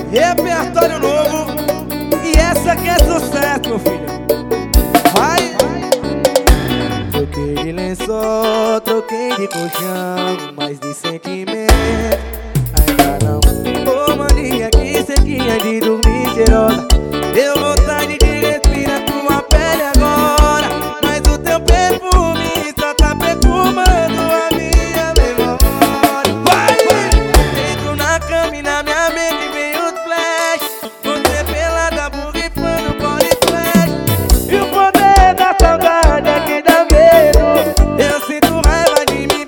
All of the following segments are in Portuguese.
Repertório novo. E essa que é sucesso, meu filho. Vai. Troquei de lençol, troquei de colchão, mas de sentimento ainda não. Ô mania que cedinha de dormir cheirosa, deu vontade de respirar tua pele agora. Mas o teu perfume só tá perfumando a minha memória. Vai. Entro na cama e na minha mente vem os flash, você pelada borrifando body flash. E o poder da saudade é que dá medo, eu sinto raiva de mim.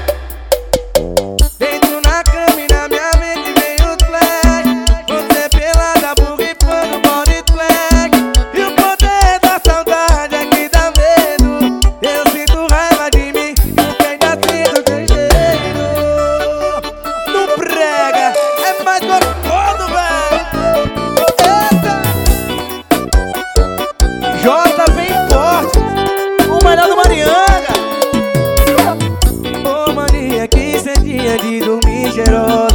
Dentro na cama e na minha mente vem os flash, você pelada borrifando body flash. E o poder da saudade é que dá medo, eu sinto raiva de mim, porque ainda sinto teu jeito. Não prega, é mais gostoso, velho. Eita. Jota vem forte, o melhor do Marianga. Ô mania que cedinha de dormir cheirosa,